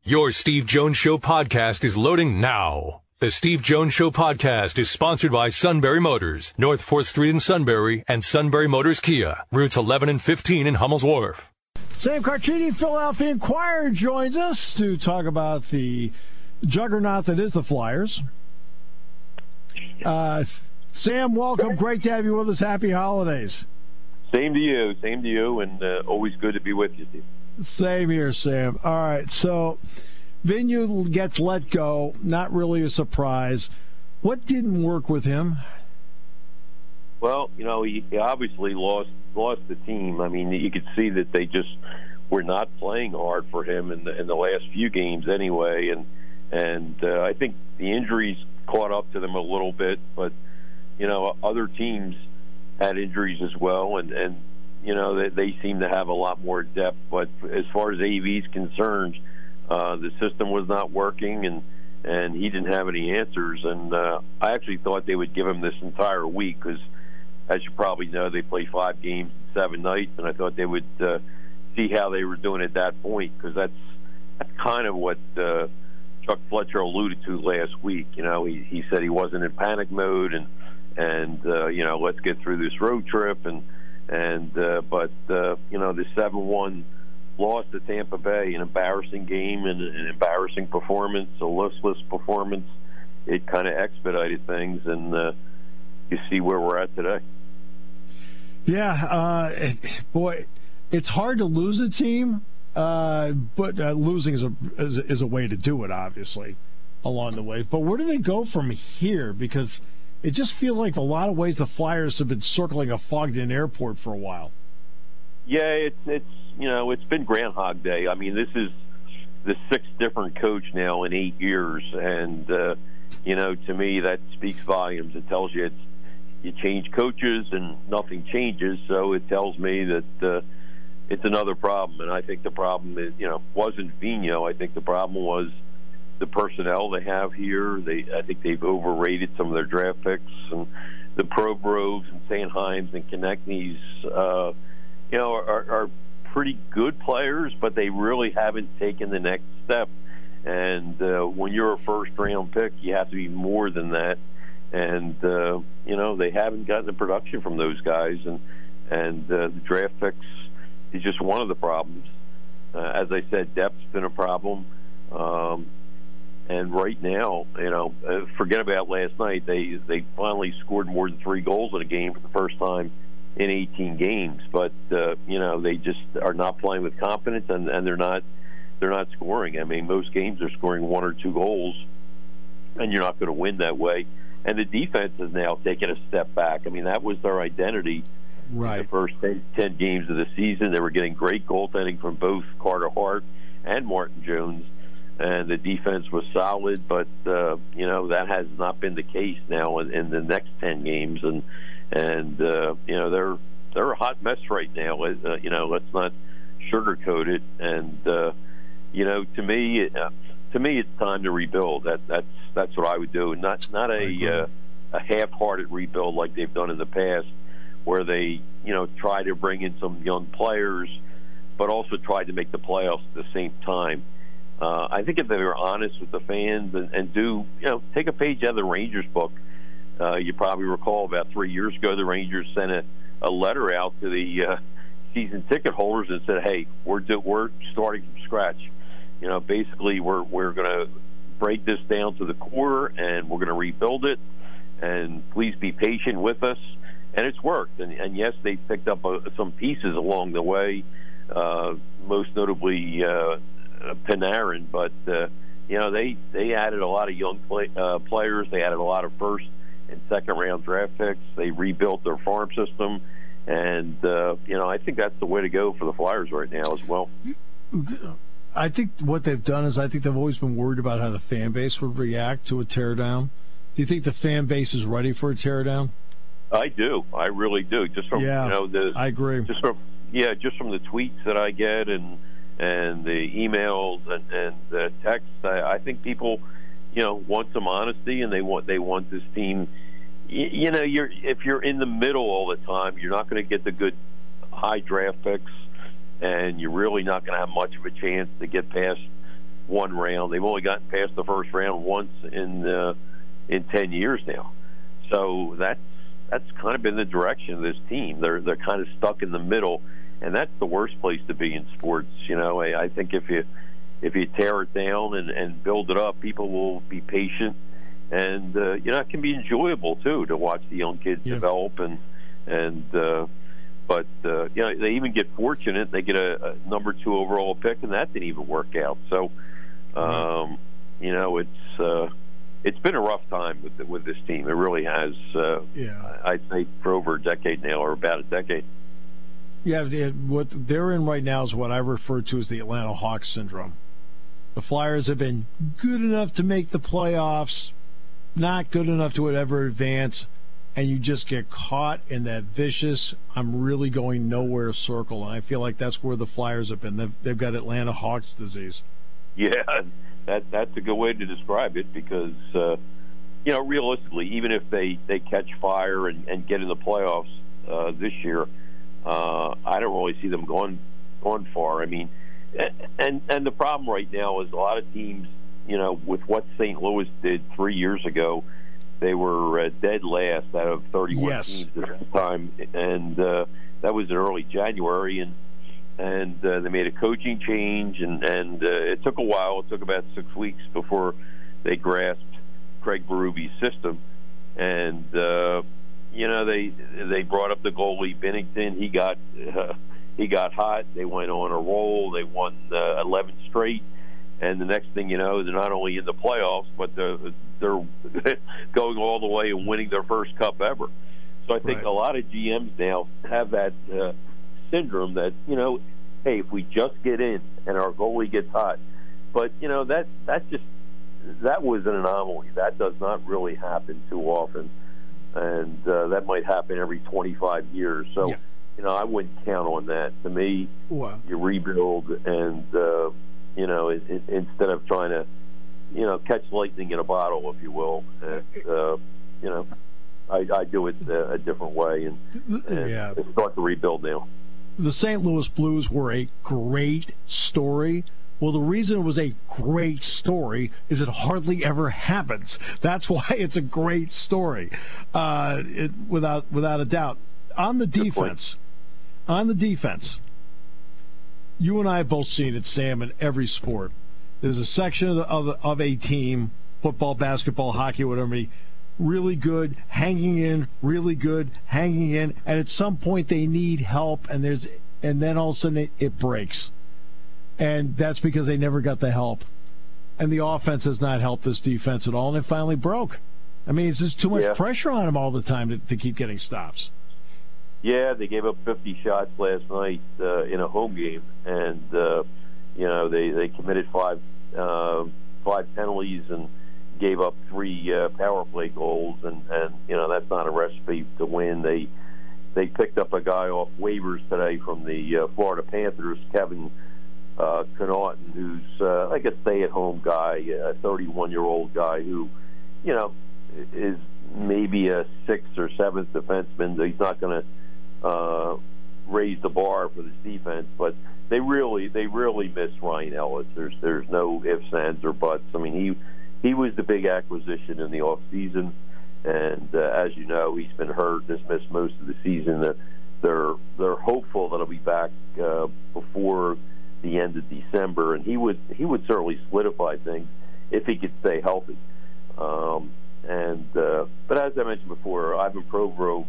Your Steve Jones Show podcast is loading now. The Steve Jones Show podcast is sponsored by Sunbury Motors, North 4th Street in Sunbury, and Sunbury Motors Kia, routes 11 and 15 in Hummel's Wharf. Sam Carchidi, Philadelphia Inquirer, joins us to talk about the juggernaut that is the Flyers. Sam, welcome. Great to have you with us. Happy holidays. Same to you, and always good to be with you, Steve. Same here, Sam. All right, so Vigneault gets let go. Not really a surprise. What didn't work with him? Well, he obviously lost the team. I mean, you could see that they just were not playing hard for him in the last few games anyway, and I think the injuries caught up to them a little bit, but other teams had injuries as well, and they seem to have a lot more depth. But as far as AV's concerned, the system was not working, and he didn't have any answers. And I actually thought they would give him this entire week because, as you probably know, they play 5 games in 7 nights, and I thought they would see how they were doing at that point, because that's kind of what Chuck Fletcher alluded to last week. He said he wasn't in panic mode, and let's get through this road trip, but the 7-1 loss to Tampa Bay, an embarrassing game and an embarrassing performance, a listless performance. It kind of expedited things, and you see where we're at today. Yeah, boy, it's hard to lose a team, but losing is a way to do it, obviously, along the way. But where do they go from here? Because it just feels like a lot of ways the Flyers have been circling a fogged-in airport for a while. Yeah, it's been Groundhog Day. I mean, this is the 6th different coach now in 8 years, and to me that speaks volumes. It tells you you change coaches and nothing changes, so it tells me that it's another problem. And I think the problem is, wasn't Vigneault. I think the problem was the personnel they have here. I think they've overrated some of their draft picks, and the Provorovs and Sanheims and Konechny's, are pretty good players, but they really haven't taken the next step. And when you're a first-round pick, you have to be more than that. And they haven't gotten the production from those guys, and the draft picks is just one of the problems. As I said, depth's been a problem. And right now, forget about last night. They finally scored more than 3 goals in a game for the first time in 18 games. But they just are not playing with confidence, and they're not scoring. I mean, most games they're scoring 1 or 2 goals, and you're not going to win that way. And the defense has now taken a step back. I mean, that was their identity. Right. In the first 10 games of the season. They were getting great goaltending from both Carter Hart and Martin Jones, and the defense was solid, but that has not been the case now in the next 10 games, and they're a hot mess right now. Let's not sugarcoat it. And to me, it's time to rebuild. That's what I would do. Not a half-hearted rebuild like they've done in the past, where they try to bring in some young players, but also tried to make the playoffs at the same time. I think if they were honest with the fans and do, take a page out of the Rangers book. You probably recall about 3 years ago, the Rangers sent a letter out to the season ticket holders and said, "Hey, we're starting from scratch. Basically, we're going to break this down to the core, and we're going to rebuild it. And please be patient with us." And it's worked. And yes, they picked up some pieces along the way, most notably Panarin, but they added a lot of young players. They added a lot of first and second round draft picks. They rebuilt their farm system, and I think that's the way to go for the Flyers right now as well. I think what they've done is they've always been worried about how the fan base would react to a teardown. Do you think the fan base is ready for a teardown? I do. I really do. Just from I agree. Just from the tweets that I get and the emails and the texts, I think people, want some honesty, and they want this team. If you're in the middle all the time, you're not going to get the good high draft picks, and you're really not going to have much of a chance to get past one round. They've only gotten past the first round once in 10 years now. So that's kind of been the direction of this team. They're kind of stuck in the middle, and that's the worst place to be in sports. You know, I think if you tear it down and build it up, people will be patient, and you know, it can be enjoyable too to watch the young kids develop but you know, they even get fortunate. They get a number 2 overall pick, and that didn't even work out. So you know, it's been a rough time with this team. It really has. I'd say for over a decade now, or about a decade. Yeah, what they're in right now is what I refer to as the Atlanta Hawks syndrome. The Flyers have been good enough to make the playoffs, not good enough to ever advance, and you just get caught in that vicious, I'm really going nowhere circle. And I feel like that's where the Flyers have been. They've got Atlanta Hawks disease. Yeah, that's a good way to describe it, because you know, realistically, even if they catch fire and get in the playoffs this year, I don't really see them going far. I mean, and the problem right now is a lot of teams, you know, with what St. Louis did 3 years ago, they were dead last out of 31 teams at that time, and that was in early January, and they made a coaching change, and it took a while. It took about 6 weeks before they grasped Craig Berube's system, and you know, they brought up the goalie Binnington. He got hot. They went on a roll. They won 11 straight, and the next thing you know, they're not only in the playoffs, but they're going all the way and winning their first cup ever. So I think a lot of GMs now have that syndrome that, you know, hey, if we just get in and our goalie gets hot, but you know, that was an anomaly. That does not really happen too often, and that might happen every 25 years. So you know, I wouldn't count on that. To me, you rebuild, and you know, instead of trying to, you know, catch lightning in a bottle, if you will. And, you know, I do it a different way, and start to rebuild now. The St. Louis Blues were a great story. Well, the reason it was a great story is it hardly ever happens. That's why it's a great story, without a doubt. On the defense, you and I have both seen it, Sam, in every sport. There's a section of a team, football, basketball, hockey, whatever, really good, hanging in, really good, hanging in, and at some point they need help, and then all of a sudden it breaks. And that's because they never got the help. And the offense has not helped this defense at all, and it finally broke. I mean, it's just too much pressure on them all the time to keep getting stops. Yeah, they gave up 50 shots last night in a home game, and you know, they committed five penalties and gave up 3 power play goals, and you know, that's not a recipe to win. They picked up a guy off waivers today from the Florida Panthers, Kevin Connaughton, who's like a stay-at-home guy, a 31-year-old guy who, you know, is maybe a 6th or 7th defenseman. He's not going to raise the bar for this defense, but they really miss Ryan Ellis. There's no ifs, ands, or buts. I mean, he was the big acquisition in the off season, and as you know, he's been hurt, dismissed most of the season. They're hopeful that he'll be back before the end of December, and he would certainly solidify things if he could stay healthy. But as I mentioned before, Ivan Provorov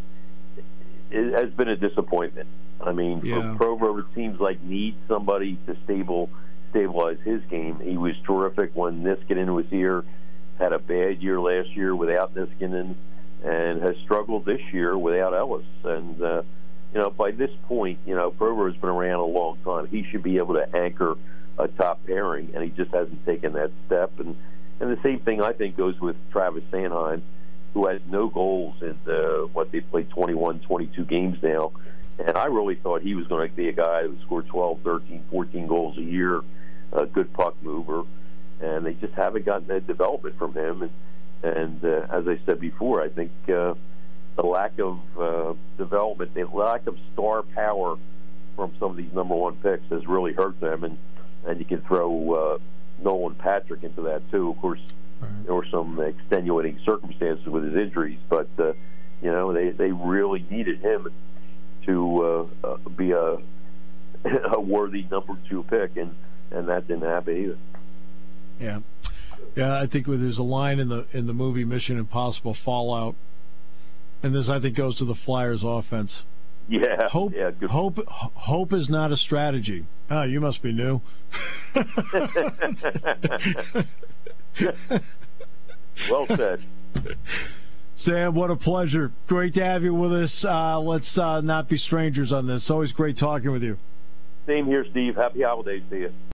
has been a disappointment. I mean, Provorov, it seems like, needs somebody to stabilize his game. He was terrific when Niskanen was here, had a bad year last year without Niskanen, and has struggled this year without Ellis. And you know, by this point, you know, Provorov's been around a long time. He should be able to anchor a top pairing, and he just hasn't taken that step. And the same thing, I think, goes with Travis Sanheim, who has no goals in they've played 21, 22 games now. And I really thought he was going to be a guy who scored 12, 13, 14 goals a year, a good puck mover. And they just haven't gotten that development from him. And as I said before, I think the lack of development, the lack of star power from some of these number 1 picks has really hurt them. And you can throw hat trick into that too. Of course, there were some extenuating circumstances with his injuries, but they really needed him to be a worthy number 2 pick, and that didn't happen either. Yeah, I think there's a line in the movie Mission Impossible Fallout, and this I think goes to the Flyers offense. Yeah, hope is not a strategy. Oh, you must be new. Well said. Sam, what a pleasure. Great to have you with us. Let's not be strangers on this. It's always great talking with you. Same here, Steve. Happy holidays to you.